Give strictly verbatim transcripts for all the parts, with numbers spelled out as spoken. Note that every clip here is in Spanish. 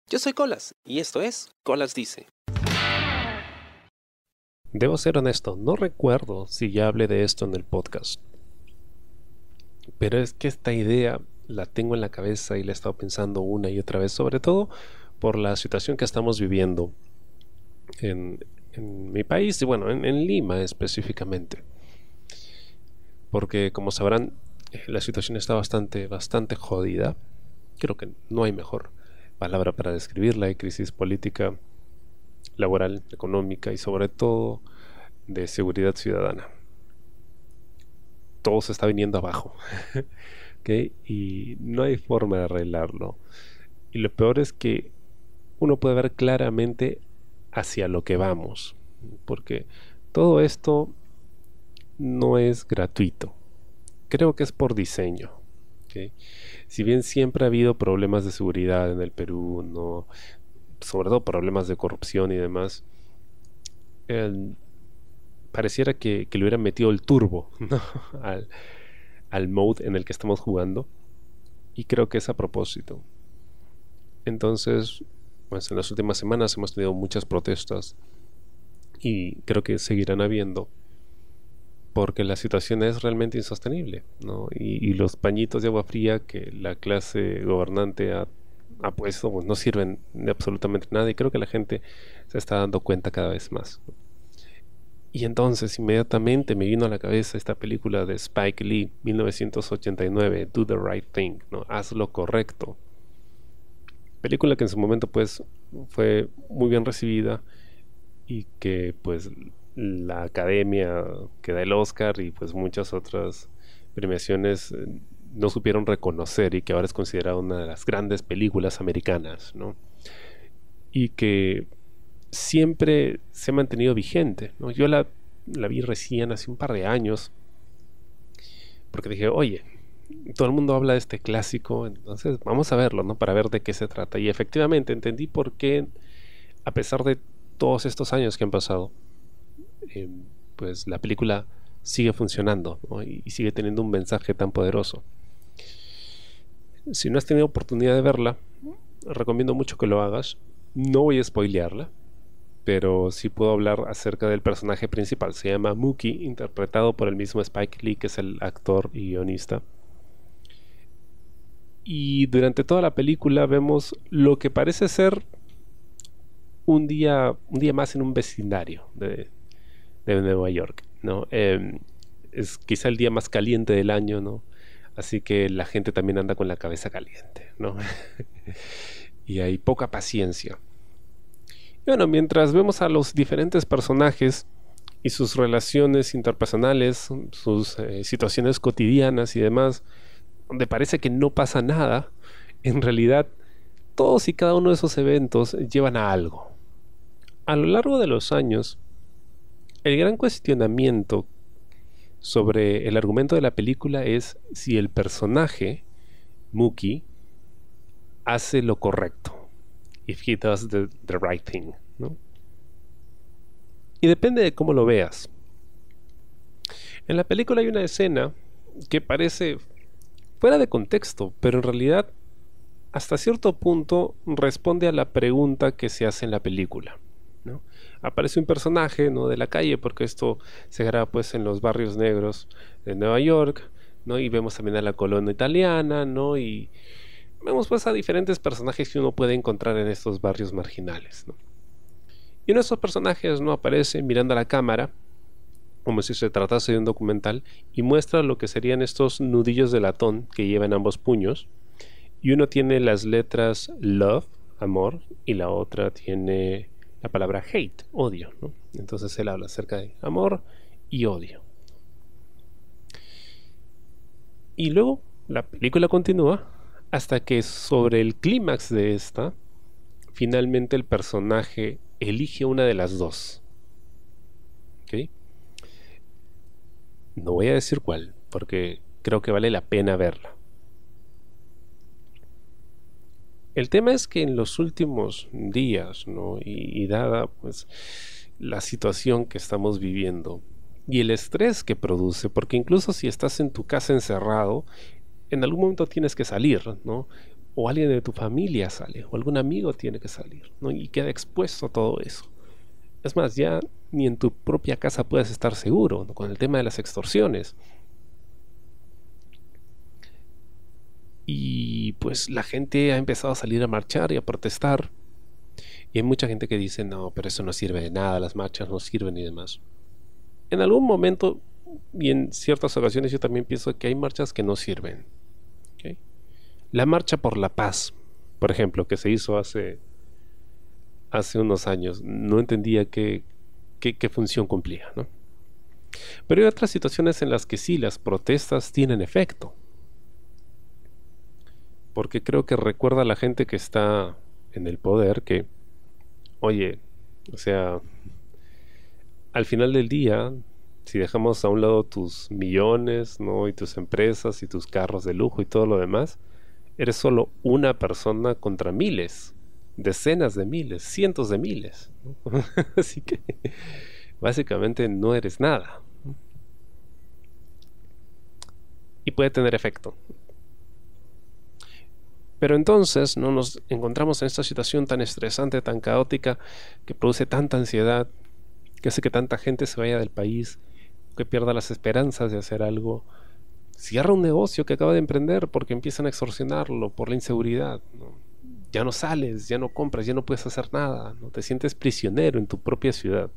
Yo soy Colas y esto es Colas Dice. Debo ser honesto, no recuerdo si ya hablé de esto en el podcast. Pero es que esta idea la tengo en la cabeza y la he estado pensando una y otra vez, sobre todo por la situación que estamos viviendo en, en mi país y bueno, en, en Lima específicamente. Porque como sabrán, la situación está bastante, bastante jodida. Creo que no hay mejor palabra para describirla. Hay crisis política, laboral, económica y sobre todo de seguridad ciudadana. Todo se está viniendo abajo. ¿Okay? Y no hay forma de arreglarlo. Y lo peor es que uno puede ver claramente hacia lo que vamos, porque todo esto no es gratuito. Creo que es por diseño. ¿Okay? Si bien siempre ha habido problemas de seguridad en el Perú, no, sobre todo problemas de corrupción y demás, eh, pareciera que, que le hubieran metido el turbo, ¿no? al, al mode en el que estamos jugando, y creo que es a propósito. Entonces, pues en las últimas semanas hemos tenido muchas protestas y creo que seguirán habiendo, porque la situación es realmente insostenible, ¿no? Y, y los pañitos de agua fría que la clase gobernante ha, ha puesto, pues no sirven de absolutamente nada, y creo que la gente se está dando cuenta cada vez más. Y entonces inmediatamente me vino a la cabeza esta película de Spike Lee, mil novecientos ochenta y nueve, Do the Right Thing, ¿no? Haz lo correcto. Película que en su momento pues fue muy bien recibida y que pues la academia que da el Oscar y pues muchas otras premiaciones eh, no supieron reconocer, y que ahora es considerada una de las grandes películas americanas, ¿no? Y que siempre se ha mantenido vigente, ¿no? Yo la, la vi recién hace un par de años porque dije, oye, todo el mundo habla de este clásico, entonces vamos a verlo, ¿no? Para ver de qué se trata. Y efectivamente entendí por qué, a pesar de todos estos años que han pasado, eh, pues la película sigue funcionando, ¿no? y, y sigue teniendo un mensaje tan poderoso. Si no has tenido oportunidad de verla, recomiendo mucho que lo hagas. No voy a spoilearla, pero sí puedo hablar acerca del personaje principal. Se llama Mookie, interpretado por el mismo Spike Lee, que es el actor y guionista. Y durante toda la película vemos lo que parece ser un día, un día más en un vecindario de, de Nueva York, ¿no? Eh, es quizá el día más caliente del año, ¿no? Así que la gente también anda con la cabeza caliente, ¿no? Y hay poca paciencia. Y bueno, mientras vemos a los diferentes personajes y sus relaciones interpersonales, sus eh, situaciones cotidianas y demás, donde parece que no pasa nada, en realidad todos y cada uno de esos eventos llevan a algo. A lo largo de los años, el gran cuestionamiento sobre el argumento de la película es si el personaje, Mookie, hace lo correcto. If he does the, the right thing, ¿no? Y depende de cómo lo veas. En la película hay una escena que parece fuera de contexto, pero en realidad hasta cierto punto responde a la pregunta que se hace en la película, ¿no? Aparece un personaje, ¿no?, de la calle, porque esto se graba pues en los barrios negros de Nueva York, ¿no? Y vemos también a la colonia italiana, ¿no? Y vemos pues a diferentes personajes que uno puede encontrar en estos barrios marginales, ¿no? Y uno de esos personajes, ¿no?, aparece mirando a la cámara como si se tratase de un documental, y muestra lo que serían estos nudillos de latón que llevan ambos puños, y uno tiene las letras love, amor, y la otra tiene la palabra hate, odio, ¿no? Entonces él habla acerca de amor y odio. Y luego la película continúa hasta que sobre el clímax de esta, finalmente el personaje elige una de las dos. ¿Ok? No voy a decir cuál, porque creo que vale la pena verla. El tema es que en los últimos días, ¿no?, y, y dada pues la situación que estamos viviendo y el estrés que produce, porque incluso si estás en tu casa encerrado, en algún momento tienes que salir, ¿no? o alguien de tu familia sale, o algún amigo tiene que salir, ¿no? Y queda expuesto a todo eso. Es más, ya ni en tu propia casa puedes estar seguro, ¿no? Con el tema de las extorsiones. Y pues la gente ha empezado a salir a marchar y a protestar. Y hay mucha gente que dice, no, pero eso no sirve de nada, las marchas no sirven y demás. En algún momento y en ciertas ocasiones yo también pienso que hay marchas que no sirven. ¿Okay? La marcha por la paz, por ejemplo, que se hizo hace, hace unos años, no entendía qué, qué, qué función cumplía, ¿no? Pero hay otras situaciones en las que sí, las protestas tienen efecto. Porque creo que recuerda a la gente que está en el poder que, oye, o sea, al final del día, si dejamos a un lado tus millones, ¿no? Y tus empresas y tus carros de lujo y todo lo demás, eres solo una persona contra miles, decenas de miles, cientos de miles, ¿no? Así que básicamente no eres nada. Y puede tener efecto. Pero entonces no nos encontramos en esta situación tan estresante, tan caótica, que produce tanta ansiedad, que hace que tanta gente se vaya del país, que pierda las esperanzas de hacer algo. Cierra un negocio que acaba de emprender porque empiezan a extorsionarlo por la inseguridad, ¿no? Ya no sales, ya no compras, ya no puedes hacer nada, ¿no? Te sientes prisionero en tu propia ciudad.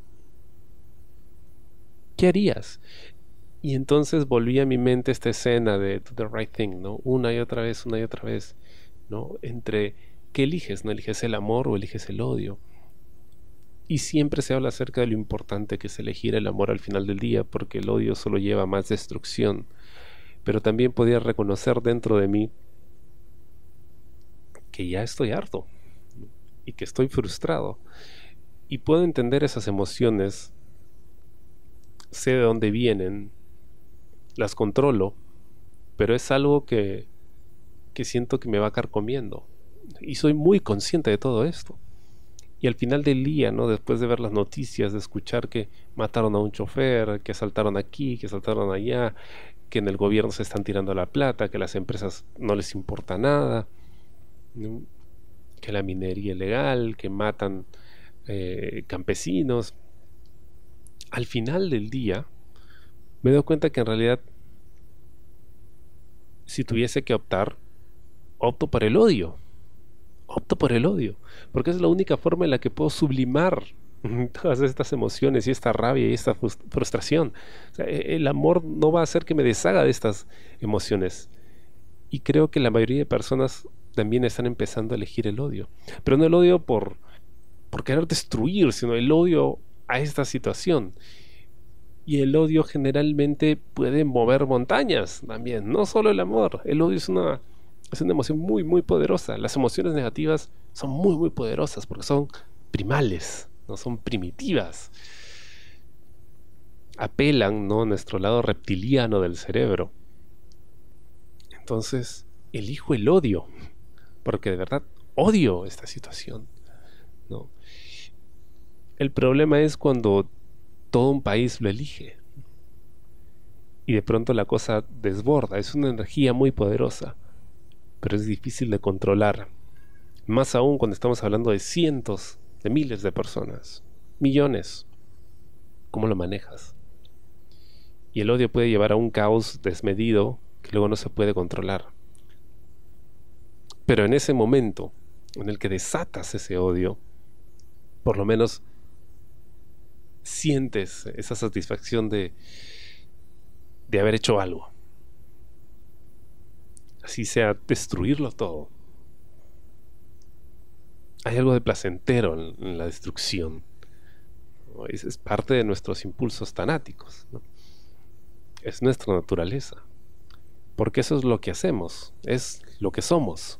¿Qué harías? Y entonces volví a mi mente esta escena de Do the Right Thing, ¿no? Una y otra vez, una y otra vez, ¿no? Entre ¿qué eliges? ¿No eliges el amor o eliges el odio? Y siempre se habla acerca de lo importante que es elegir el amor al final del día, porque el odio solo lleva a más destrucción. Pero también podía reconocer dentro de mí que ya estoy harto y que estoy frustrado. Y puedo entender esas emociones, sé de dónde vienen, las controlo, pero es algo que, que siento que me va carcomiendo. Y soy muy consciente de todo esto. Y al final del día, ¿no? Después de ver las noticias, de escuchar que mataron a un chofer, que asaltaron aquí, que asaltaron allá, que en el gobierno se están tirando la plata, que a las empresas no les importa nada, ¿no? Que la minería ilegal, que matan eh, campesinos. Al final del día, me doy cuenta que en realidad, si tuviese que optar, opto por el odio. Opto por el odio, porque es la única forma en la que puedo sublimar todas estas emociones y esta rabia y esta frustración. O sea, el amor no va a hacer que me deshaga de estas emociones. Y creo que la mayoría de personas también están empezando a elegir el odio. Pero no el odio por, por querer destruir, sino el odio a esta situación. Y el odio generalmente puede mover montañas también, no solo el amor. El odio es una, es una emoción muy, muy poderosa. Las emociones negativas son muy, muy poderosas porque son primales, no son primitivas. Apelan, ¿no?, a nuestro lado reptiliano del cerebro. Entonces, elijo el odio, porque de verdad odio esta situación, ¿no? El problema es cuando todo un país lo elige y de pronto la cosa desborda. Es una energía muy poderosa, pero es difícil de controlar, más aún cuando estamos hablando de cientos de miles de personas, millones. ¿Cómo lo manejas? Y el odio puede llevar a un caos desmedido que luego no se puede controlar. Pero en ese momento en el que desatas ese odio, por lo menos sientes esa satisfacción de, de haber hecho algo. Así sea destruirlo todo. Hay algo de placentero en, en la destrucción, ¿no? Es, es parte de nuestros impulsos tanáticos, ¿no? Es nuestra naturaleza. Porque eso es lo que hacemos, es lo que somos.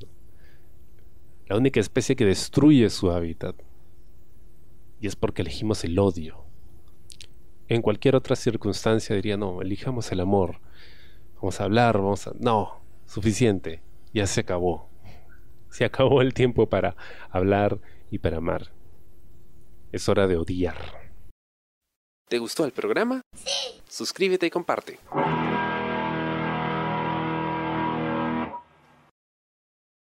La única especie que destruye su hábitat. Y es porque elegimos el odio. En cualquier otra circunstancia diría, no, elijamos el amor. Vamos a hablar, vamos a... No, suficiente, ya se acabó. Se acabó el tiempo para hablar y para amar. Es hora de odiar. ¿Te gustó el programa? Sí. Suscríbete y comparte.